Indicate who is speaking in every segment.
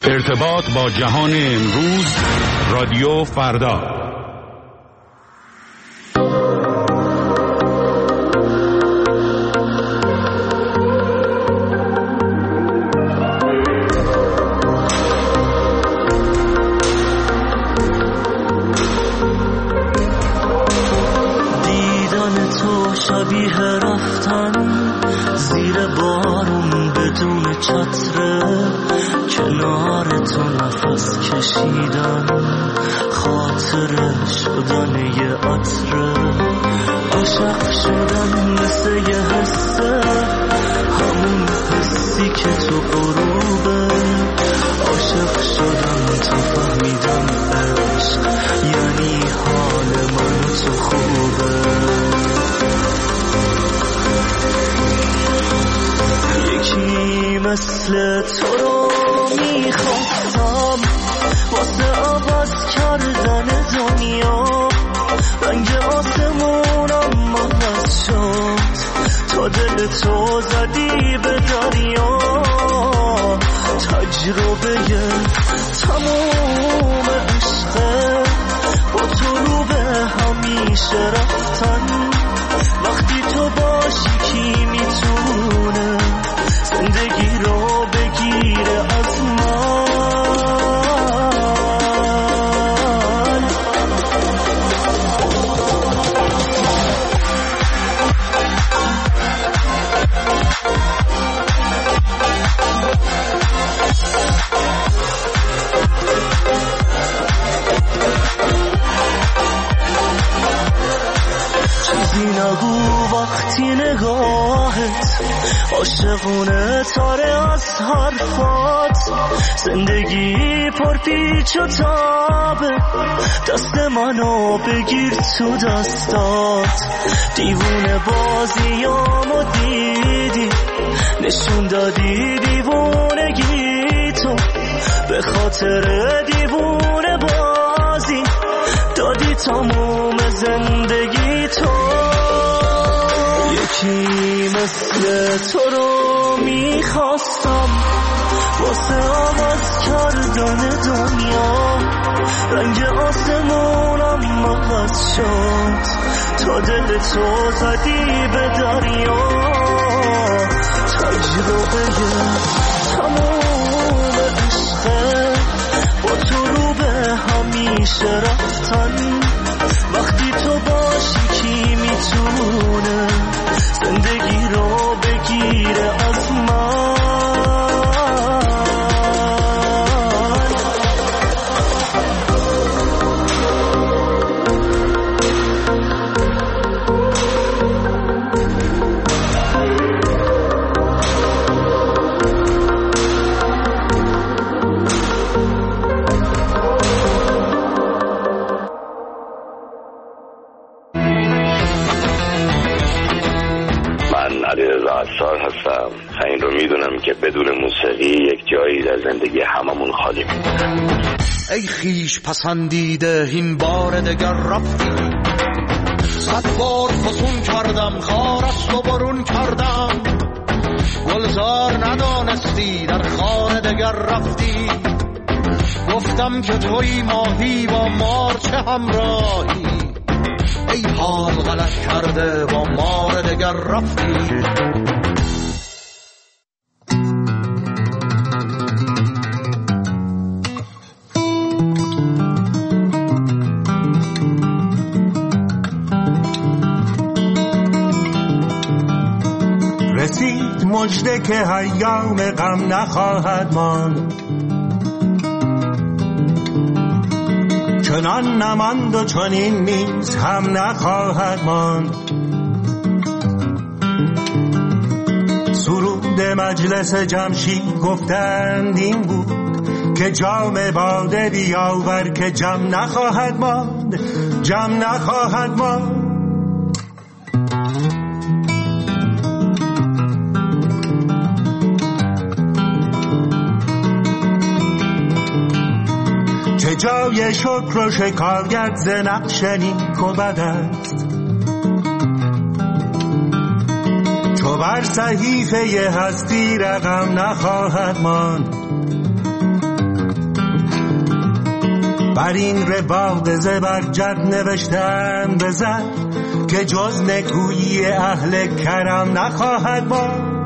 Speaker 1: ارتباط با جهان امروز، رادیو فردا.
Speaker 2: دیدن تو شبیه رفتن زیر بارون بدون چتره، کنار تو نفس کشیدن، خاطره شدن یه عطره، عاشق شدن مثل یه حسه، همون حسی که تو غروبه، عاشق شدن تو فهمیدم عشق یعنی حال من تو خوبه. یکی مثل تو رو میخواستم واسه عوض کردن دنیا، رنگ آسمونم عوض شد تا دل تو زدی به دریا، تجربه تموم عشقه با تو رو به همیشه رفتن، وقتی تو باشی کی میتونه زندگی رو بگیره از من. چیزی نگو وقتی نگاهت عاشقونه تاره از حرفات، زندگی پر پیچ و تابه، دست منو بگیر تو دستات، دیوونه بازیامو دیدی، نشون دادی دیوونگی تو، به خاطر دیوونه بازی دادی تموم زندگی تو. یکی مثل تو رو میخواستم واسه عوض کردن دنیا، رنگ آسمونم عوض شد تا دل تو زدی به دریا، تجربه تموم عشقه با تو رو به همیشه رفتن، وقتی تو باشی کی میتونه زندگی رو بگیره از من.
Speaker 3: عطار هستم. این رو میدونم که بدون موسیقی یک جایی در زندگی هممون خالی میمونه.
Speaker 4: ای خیش پسندیده این بار دگر رفتی، 100 بار فسون کردم خارست و برون کردم، گلزار ندانستی در خانه دگر رفتی، گفتم که توی ماهی با مار چه همراهی، ای حال غلط کرده با مار دگر رفتی.
Speaker 5: رسید مژده که ایام غم نخواهد ماند، چنان نماند و چنین نیز هم نخواهد ماند. سرود مجلس جمشید گفتند این بود که جام باده بیاور که جم نخواهد ماند، جم نخواهد ماند. چه جای شکر و شکایت ز نقش نیک و بد است، چو بر صحیفه هستی رقم نخواهد ماند. بر این رباق زبرجد نوشتم بزن که جز نگویی اهل کرم نخواهد بود.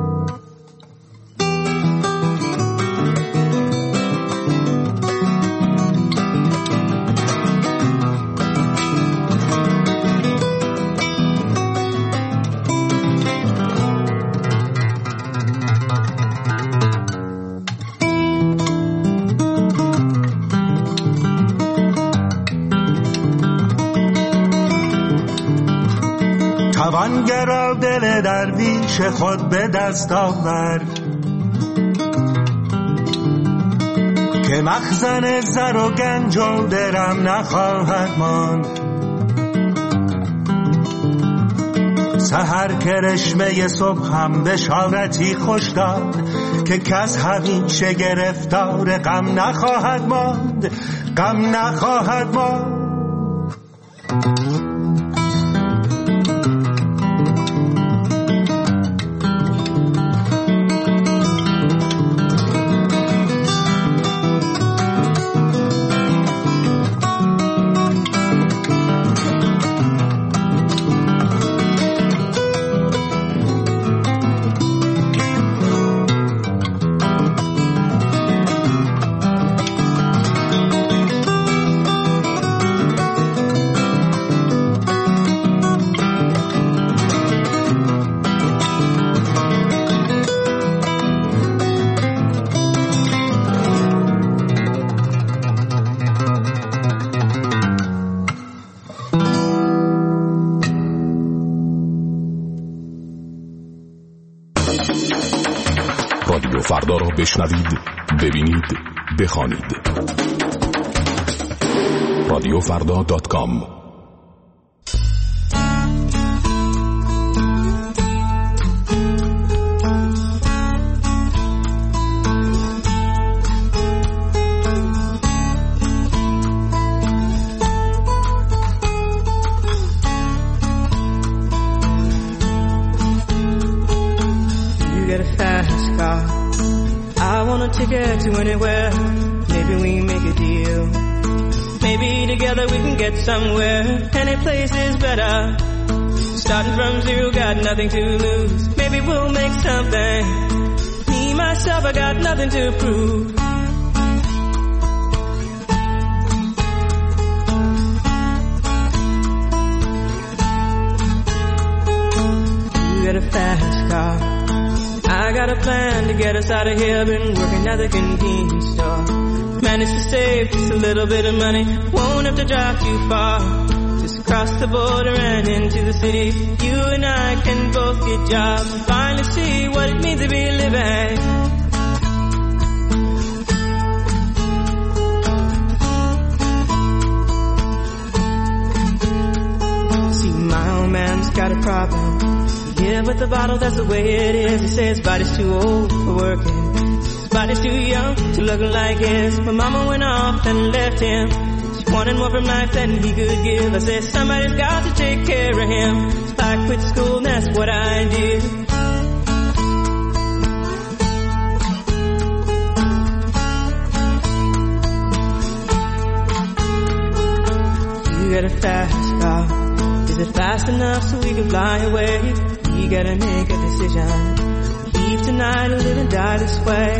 Speaker 5: توانگرا دل درویش خود به دست آورد که مخزن زر و گنج و درم نخواهد ماند. سحر کرشمه صبح هم بشارتی خوش داد که کس همیشه گرفتار غم نخواهد ماند، غم نخواهد ماند.
Speaker 6: رادیو فردا را بشنوید، ببینید، بخوانید. رادیوفردا.com.
Speaker 2: Ticket to anywhere, maybe we make a deal. Maybe together we can get somewhere. Any place is better. Starting from zero, got nothing to lose. Maybe we'll make something. Me, myself, I got nothing to prove. You got a fast car, I got a plan to get us out of here. Been working at the convenience store. Managed to save just a little bit of money. Won't have to drive too far. Just cross the border and into the city. You and I can both get jobs and finally see what it means to be living. See, my old man's got a problem. Yeah, with the bottle, that's the way it is. He says his body's too old for working. His body's too young to look like his. My mama went off and left him. She wanted more from life than he could give. I said, somebody's got to take care of him. So I quit school and that's what I did. You got a fast car. Is it fast enough so we can fly away? We gotta make a decision. Leave tonight or live and die this way.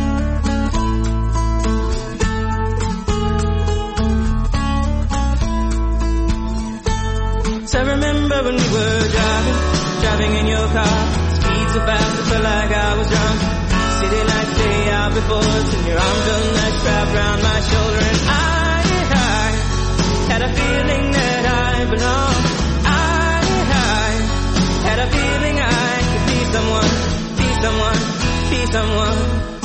Speaker 2: So I remember when we were driving in your car. Speed so fast I felt like I was drunk. City lights stay out before us and your arms felt like wrapped around my shoulder. And I had a feeling that I belonged. Had a feeling I could be someone, be someone, be someone.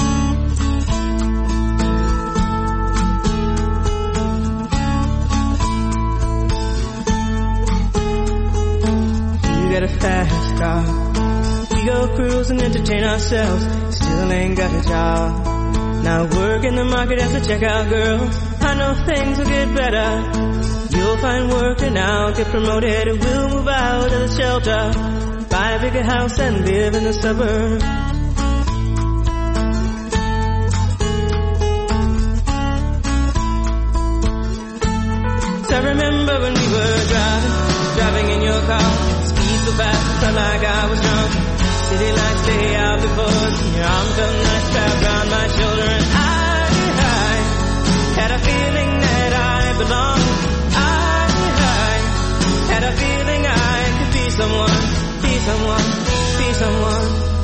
Speaker 2: You got a fast car. We go cruise and entertain ourselves. Still ain't got a job. Now work in the market as a checkout girl. I know things will get better. You'll find work and I'll get promoted and we'll move out of the shelter. Buy a bigger house and live in the suburbs. like I was drunk. City lights lay out before us, and your arm felt nice wrapped around my shoulder. And I had a feeling that I belonged. I had a feeling I could be someone, be someone, be someone.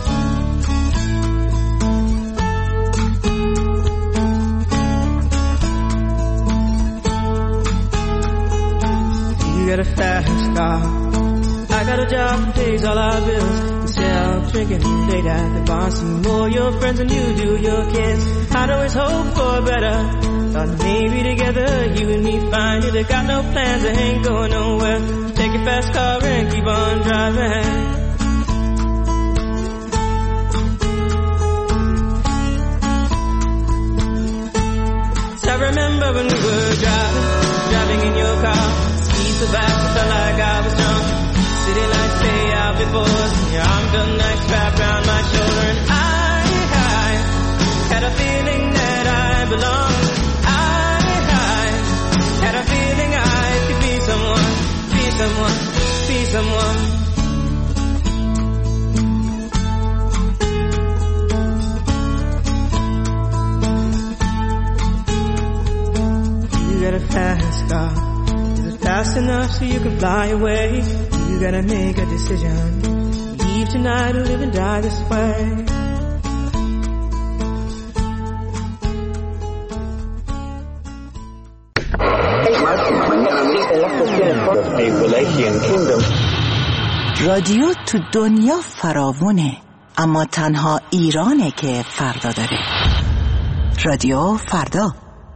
Speaker 2: You got a fast car, I got a job that pays all our bills. You sell, drinking late at the bar. See more your friends than you do your kids. I'd always hope for better. Thought maybe together you and me find it. I got no plans, I ain't going nowhere. Take your fast car and keep on driving. So I remember when we were driving in your car. Speed so fast, I felt like I was drunk. City lights lay out before us, and your arm felt nice wrapped around my shoulder. And I had a feeling that I belonged. I had a feeling I could be someone, be someone, be someone. You got a fast car. Is it fast enough so you can fly away? You gotta make a decision. Leave tonight or live and die this way.
Speaker 7: رادیو تو دنیا فراوونه، اما تنها ایرانه که فردا داره. رادیو فردا.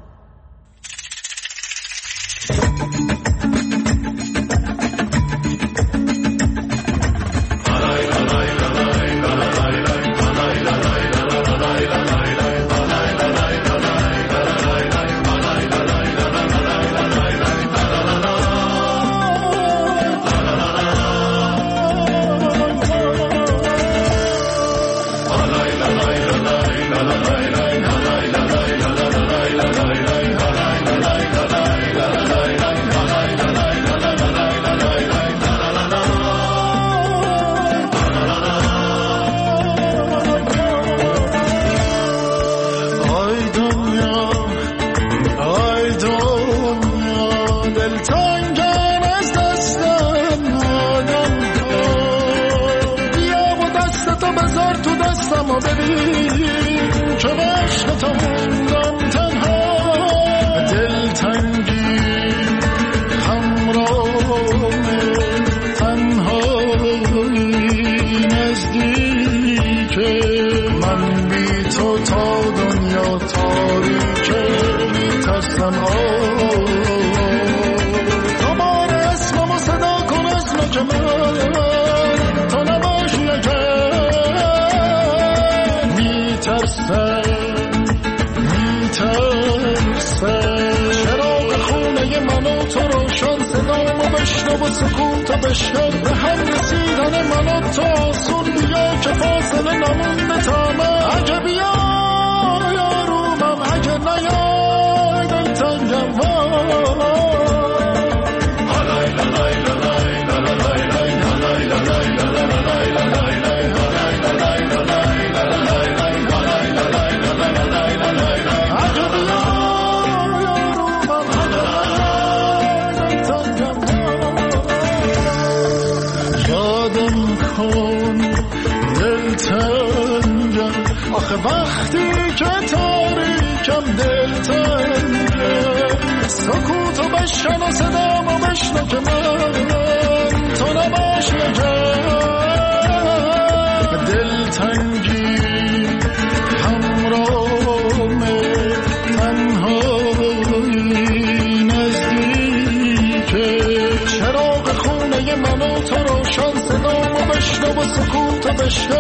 Speaker 8: وقتی که تاریکم دلتنگه سکوتو بشن و صدامو بشنو که من تو نباشی دلتنگی همراهمه تنهایی نزدیکه چراغ خونه من و تو روشن صدامو بشنو و سکوتو بشنو